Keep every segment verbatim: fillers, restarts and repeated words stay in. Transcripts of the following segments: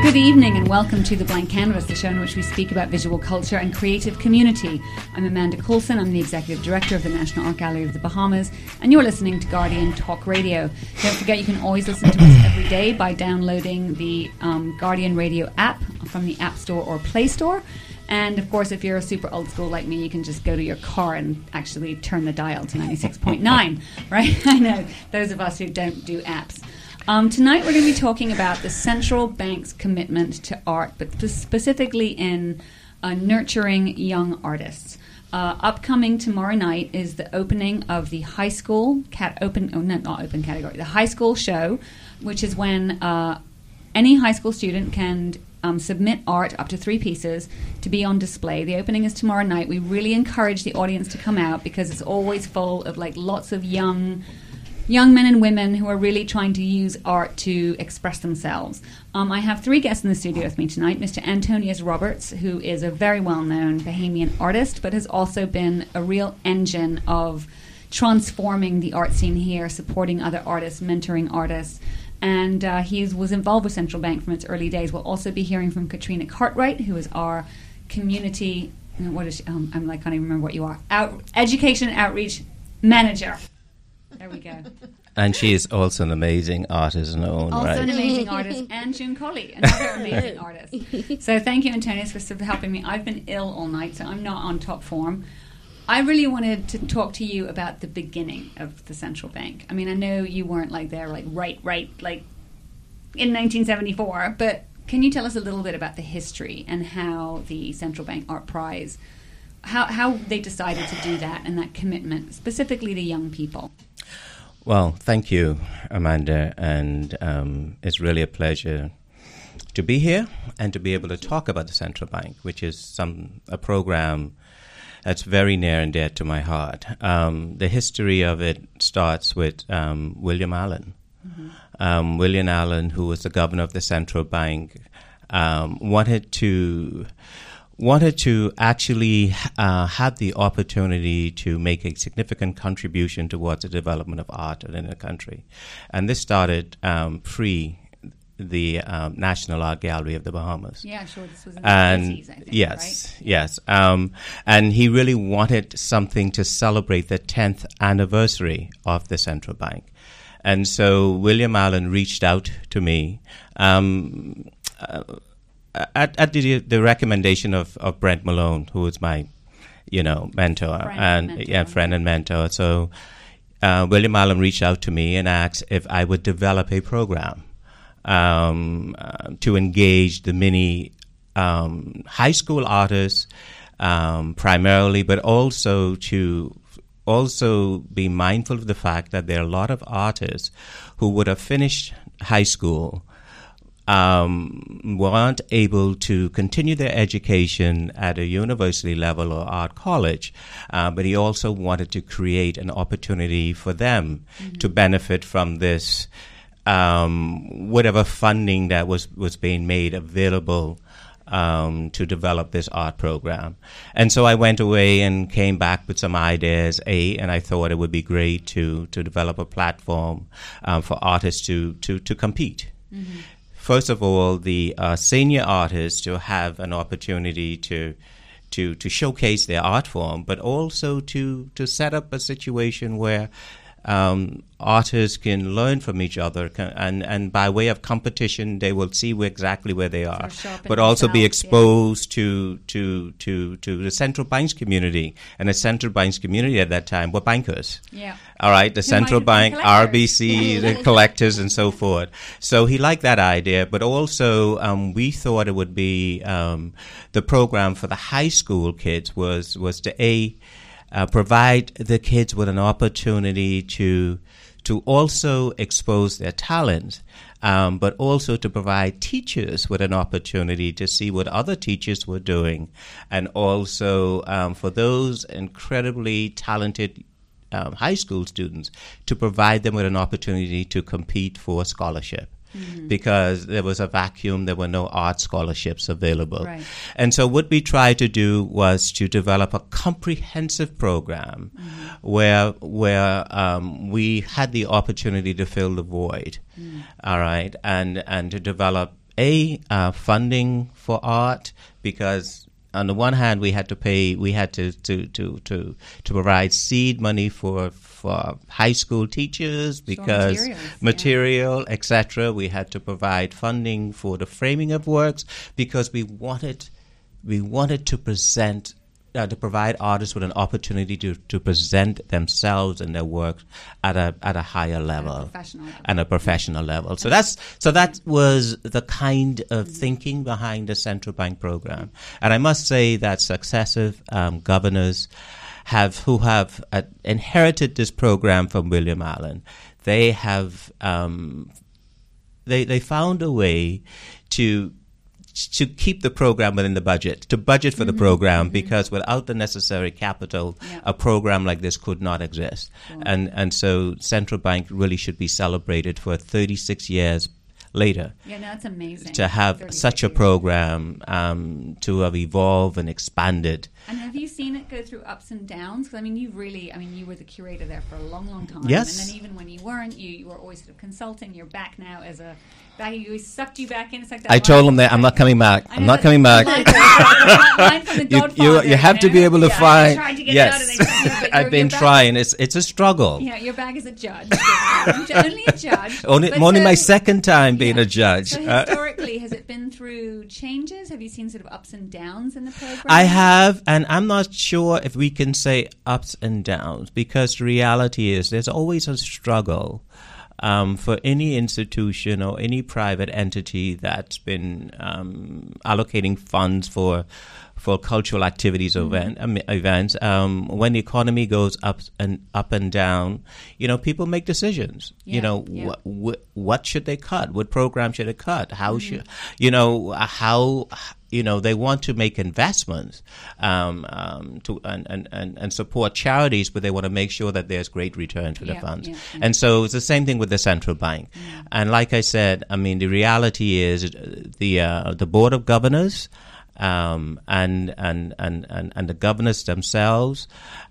Good evening and welcome to The Blank Canvas, the show in which we speak about visual culture and creative community. I'm Amanda Coulson, I'm the Executive Director of the National Art Gallery of the Bahamas, and you're listening to Guardian Talk Radio. Don't forget you can always listen to us every day by downloading the um, Guardian Radio app from the App Store or Play Store. And, of course, if you're a super old school like me, you can just go to your car and actually turn the dial to ninety-six point nine, right? I know, those of us who don't do apps. Um, tonight we're going to be talking about the central bank's commitment to art, but specifically in uh, nurturing young artists. Uh, upcoming tomorrow night is the opening of the high school cat open oh no, not open category the high school show, which is when uh, any high school student can um, submit art up to three pieces to be on display. The opening is tomorrow night. We really encourage the audience to come out because it's always full of like lots of young. Young men and women who are really trying to use art to express themselves. Um, I have three guests in the studio with me tonight. Mister Antonius Roberts, who is a very well-known Bahamian artist, but has also been a real engine of transforming the art scene here, supporting other artists, mentoring artists. And uh, he was involved with Central Bank from its early days. We'll also be hearing from Katrina Cartwright, who is our community, what is she? Um, I'm like, I can't even remember what you are, Out, education and outreach manager. There we go. And she is also an amazing artist in her own also right. Also an amazing artist. And June Colley, another amazing artist. So thank you, Antonius, for sort of helping me. I've been ill all night, so I'm not on top form. I really wanted to talk to you about the beginning of the central bank. I mean, I know you weren't like there, like right, right, like in nineteen seventy-four, but can you tell us a little bit about the history and how the Central Bank Art Prize, how, how they decided to do that and that commitment, specifically to young people? Well, thank you, Amanda, and um, it's really a pleasure to be here and to be able to talk about the Central Bank, which is some a program that's very near and dear to my heart. Um, the history of it starts with um, William Allen. Mm-hmm. Um, William Allen, who was the governor of the Central Bank, um, wanted to... wanted to actually uh, have the opportunity to make a significant contribution towards the development of art in the country. And this started um, pre the um, National Art Gallery of the Bahamas. Yeah, sure. This was in the and eighties, I think, yes, right? Yes. Um, and he really wanted something to celebrate the tenth anniversary of the Central Bank. And so William Allen reached out to me. Um, uh, At, at the, the recommendation of, of Brent Malone, who is my, you know, mentor friend and, and mentor. yeah, friend and mentor. So uh, William Allen reached out to me and asked if I would develop a program um, uh, to engage the many um, high school artists um, primarily, but also to also be mindful of the fact that there are a lot of artists who would have finished high school Um, weren't able to continue their education at a university level or art college, uh, but he also wanted to create an opportunity for them mm-hmm. to benefit from this, um, whatever funding that was, was being made available um, to develop this art program. And so I went away and came back with some ideas, A, and I thought it would be great to, to develop a platform um, for artists to, to, to compete. Mm-hmm. First of all, the uh, senior artists to have an opportunity to to to showcase their art form, but also to, to set up a situation where um, artists can learn from each other, can, and, and by way of competition, they will see where exactly where they are, but also be exposed yeah. to, to to to the Central Bank's community. And the Central Bank's community at that time were bankers. Yeah. All right, the Who Central Bank, R B C, the collectors, and so forth. So he liked that idea, but also um, we thought it would be um, the program for the high school kids was was to a uh, provide the kids with an opportunity to to also expose their talent, um, but also to provide teachers with an opportunity to see what other teachers were doing, and also um, for those incredibly talented Um, high school students to provide them with an opportunity to compete for a scholarship. Mm-hmm. Because there was a vacuum, there were no art scholarships available. Right. And so what we tried to do was to develop a comprehensive program mm-hmm. where where um, we had the opportunity to fill the void, mm. all right, and, and to develop a uh, funding for art, because on the one hand we had to pay, we had to to to to, to provide seed money for for high school teachers, because sure, materials, material, yeah. et cetera. We had to provide funding for the framing of works, because we wanted we wanted to present. Uh, to provide artists with an opportunity to, to present themselves and their work at a at a higher level, at a professional level. and a professional level. So that's so that was the kind of mm-hmm. thinking behind the central bank program. And I must say that successive um, governors have who have uh, inherited this program from William Allen. They have um, they they found a way to. to keep the program within the budget, to budget for mm-hmm. the program, mm-hmm. because without the necessary capital, yeah. a program like this could not exist. Cool. And and so Central Bank really should be celebrated for thirty-six years later. Yeah, no, that's amazing. To have such a program, um, to have evolved and expanded. And have you seen it go through ups and downs? Because, I mean, you really, I mean, you were the curator there for a long, long time. Yes. And then even when you weren't, you, you were always sort of consulting. You're back now as a, back, you always sucked you back in. It's like that. I told him that I'm not coming back. I'm not coming back. you, you, you have to be able to yeah, find. Tried to get yes. it out and I've been trying. It's it's a struggle. Yeah, you're back as a judge. Only a judge. Only, only so, my second time being yeah. a judge. So historically, has it been through changes? Have you seen sort of ups and downs in the program? I have, and I'm not sure if we can say ups and downs, because the reality is there's always a struggle um, for any institution or any private entity that's been um, allocating funds for for cultural activities or mm-hmm. event, um, events. Um, when the economy goes up and up and down, you know, people make decisions. Yeah, you know, yeah. wh- wh- what should they cut? What program should they cut? How mm-hmm. should, you know, how, you know, they want to make investments um, um, to and, and, and, and support charities, but they want to make sure that there's great return for yeah, the funds. Yeah, yeah. And so it's the same thing with the central bank. Mm-hmm. And like I said, I mean, the reality is the uh, the board of governors. Um, and, and, and, and, and the governors themselves,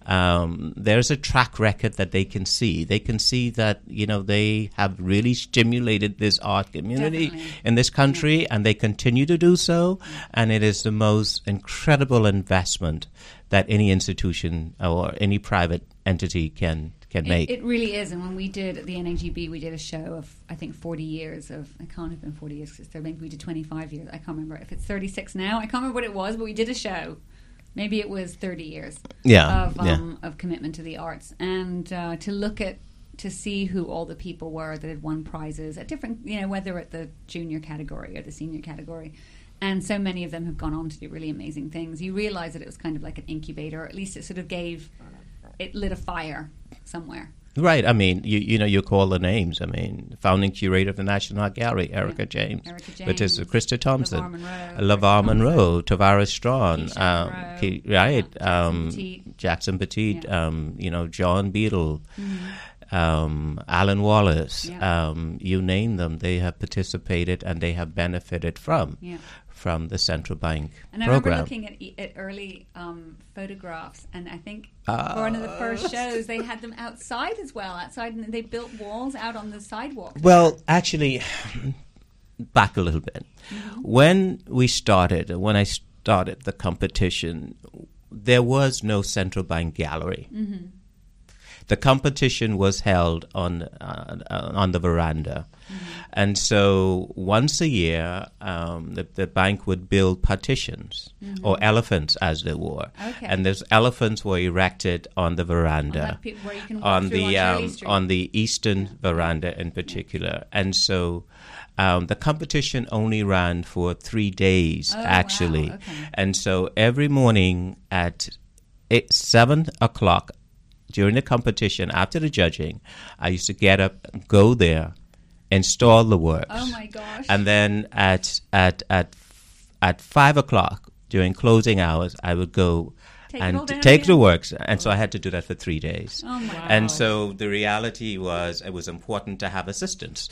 um, there's a track record that they can see. They can see that, you know, they have really stimulated this art community Definitely. in this country, yeah. and they continue to do so. Yeah. And it is the most incredible investment that any institution or any private entity can can it, make. It really is. And when we did at the N A G B, we did a show of, I think, forty years of, I can't have been forty years because I think we did twenty-five years. I can't remember if it's thirty-six now. I can't remember what it was, but we did a show. Maybe it was thirty years yeah, of, um, yeah. of commitment to the arts. And uh, to look at, to see who all the people were that had won prizes at different, you know, whether at the junior category or the senior category. And so many of them have gone on to do really amazing things. You realize that it was kind of like an incubator, or at least it sort of gave, it lit a fire somewhere. Right. I mean, you you know, you call the names. I mean, founding curator of the National Art Gallery, Erica, yeah. James, Erica James, but it's Krista Thompson, LeVar Monroe, LeVar Monroe, Tavares Strachan, um, Key, right, yeah, um, Jackson Petit, Jackson Petit yeah. um, you know, John Beadle, mm-hmm. um, Alan Wallace, yeah. um, you name them, they have participated and they have benefited from. Yeah. from the central bank and I program. remember looking at, e- at early um, photographs, and I think uh, for one of the first shows they had them outside as well, outside, and they built walls out on the sidewalk. Well, actually, back a little bit. Mm-hmm. When we started, when I started the competition, there was no central bank gallery. Mm-hmm. The competition was held on uh, uh, on the veranda. Mm-hmm. And so once a year, um, the, the bank would build partitions, mm-hmm. or elephants as they were. Okay. And those elephants were erected on the veranda, on, pe- where you can walk on through the on, um, on the eastern yeah. veranda in particular. Yeah. And so um, the competition only ran for three days, oh, actually. Wow. Okay. And so every morning at eight, seven o'clock during the competition, after the judging, I used to get up, go there, install the works. Oh my gosh! And then at at at at five o'clock during closing hours, I would go take and take the works. And so I had to do that for three days. Oh my! Wow. And so the reality was, it was important to have assistants.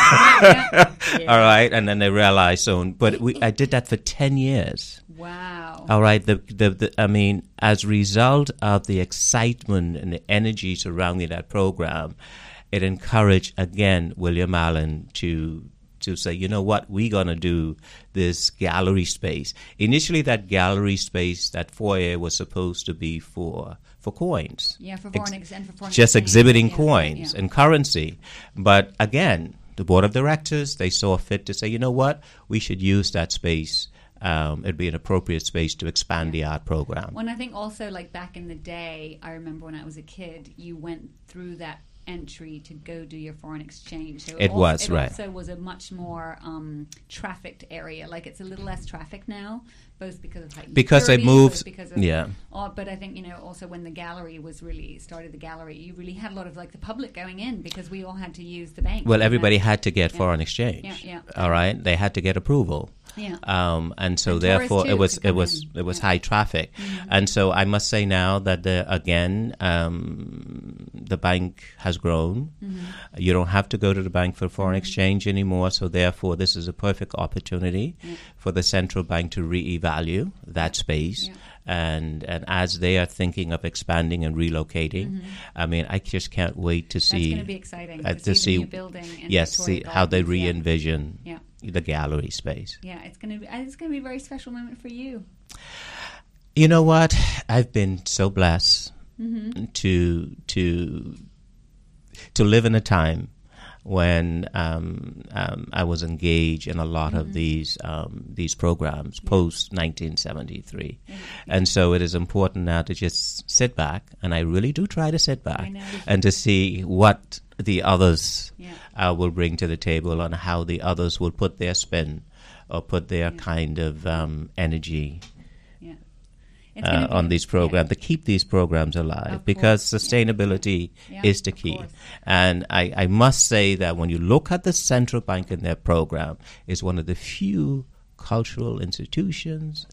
yeah. Yeah. All right, and then they realized soon. But we, I did that for ten years. Wow. All right. The, the the I mean, as a result of the excitement and the energy surrounding that program, it encouraged again William Allen to to say, you know what, we're going to do this gallery space. Initially, that gallery space, that foyer, was supposed to be for for coins. Yeah, for foreign ex- and for foreign Just exchange. exhibiting yeah, coins yeah. and currency. But again, the board of directors, they saw fit to say, you know what, we should use that space. Um, it'd be an appropriate space to expand the art program. Well, and I think also, like back in the day, I remember when I was a kid, you went through that entry to go do your foreign exchange. So it also, was, it right. It also was a much more um, trafficked area. Like, it's a little less traffic now, both because of heightened Because it security, moves, because of, yeah. Oh, but I think, you know, also when the gallery was really, started the gallery, you really had a lot of, like, the public going in because we all had to use the bank. Well, everybody and, had to get yeah. foreign exchange. Yeah, yeah. All right? They had to get approval. Yeah. Um, and so And therefore tourists it too was could it come was in. it was Yeah. high traffic. Mm-hmm. And so I must say now that the, again um, the bank has grown. Mm-hmm. You don't have to go to the bank for foreign Mm-hmm. exchange anymore. So therefore this is a perfect opportunity Yeah. for the central bank to reevaluate that space. Yeah. And and as they are thinking of expanding and relocating, Mm-hmm. I mean, I just can't wait to That's see going to be exciting uh, to, to see, see the new building. In yes, Victoria see how they Gardens. Yeah. re-envision Yeah. the gallery space. Yeah, it's going to be it's going to be a very special moment for you. You know what? I've been so blessed Mm-hmm. to to to live in a time when um, um, I was engaged in a lot Mm-hmm. of these um, these programs Yeah. post nineteen seventy-three, Yeah. and so it is important now to just sit back, and I really do try to sit I back know. and to see what the others Yeah. uh, will bring to the table and how the others will put their spin or put their Yeah. kind of um, energy Yeah. It's gonna uh, be- on these programs, yeah. to keep these programs alive, Of because course, yeah. sustainability Yeah, is the of key. course. And I, I must say that when you look at the central bank in their program, it's one of the few cultural institutions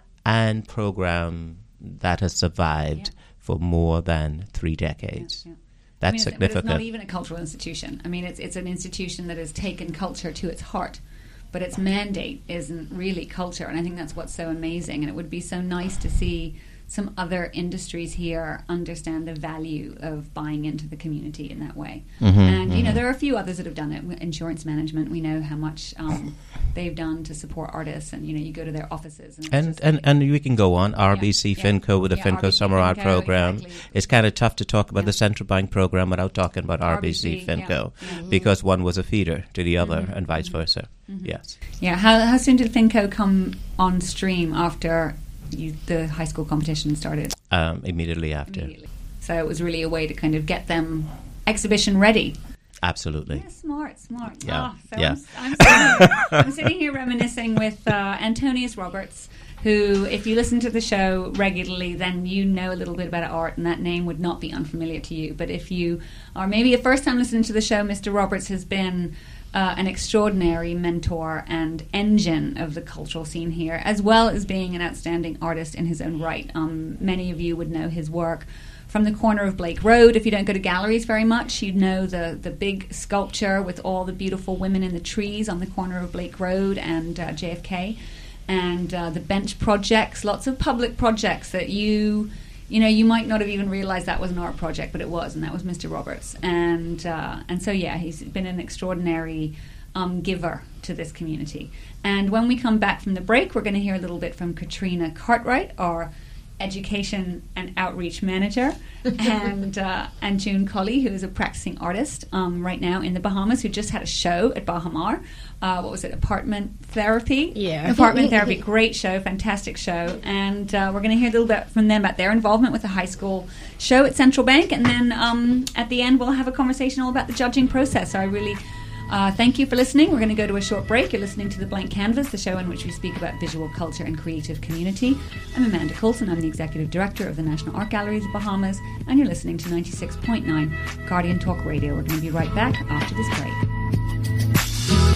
and program that has survived Yeah. for more than three Yeah, decades. yeah. That's I mean, it's, but significant. it's not even a cultural institution. I mean, it's it's an institution that has taken culture to its heart, but its mandate isn't really culture. And I think that's what's so amazing. And it would be so nice to see some other industries here understand the value of buying into the community in that way. Mhm, and, you know, mhm. there are a few others that have done it. Insurance management, we know how much um, they've done to support artists. And, you know, you go to their offices. And, it's And, just and like- and we can go on. R B C yeah. FinCo with the Yeah, FinCo R B C Summer Art FinCo, Program. exactly. It's kind of tough to talk about Yeah. the Central Bank Program without talking about R B C, R B C, FinCo yeah. Yeah. because one was a feeder to the other Mhm. and vice Mhm. versa. Mhm. Yes. Yeah, how, how soon did FinCo come on stream after you, the high school competition started? Um, immediately after. Immediately. So it was really a way to kind of get them exhibition ready. Absolutely. Yeah, smart, smart. Yeah, Ah, so yeah. I'm, I'm, sitting, I'm sitting here reminiscing with uh, Antonius Roberts, who, if you listen to the show regularly, then you know a little bit about art, and that name would not be unfamiliar to you. But if you are maybe a first time listening to the show, Mister Roberts has been uh, an extraordinary mentor and engine of the cultural scene here, as well as being an outstanding artist in his own right. Um, many of you would know his work from the corner of Blake Road. If you don't go to galleries very much, you'd know the, the big sculpture with all the beautiful women in the trees on the corner of Blake Road and uh, J F K. And uh, the bench projects, lots of public projects that you, you know, you might not have even realized that was an art project, but it was, and that was Mister Roberts. And uh, and so, yeah, he's been an extraordinary um, giver to this community. And when we come back from the break, we're going to hear a little bit from Katrina Cartwright, our education and outreach manager, and uh, and June Colley, who is a practicing artist um, right now in the Bahamas, who just had a show at Bahamar. Uh, what was it? Apartment Therapy? Yeah. Apartment Therapy. Great show, fantastic show. And uh, we're going to hear a little bit from them about their involvement with the high school show at Central Bank. And then um, at the end, we'll have a conversation all about the judging process. So I really Uh, thank you for listening. We're going to go to a short break. You're listening to The Blank Canvas, the show in which we speak about visual culture and creative community. I'm Amanda Coulson. I'm the Executive Director of the National Art Gallery of the Bahamas, and you're listening to ninety-six point nine Guardian Talk Radio. We're going to be right back after this break.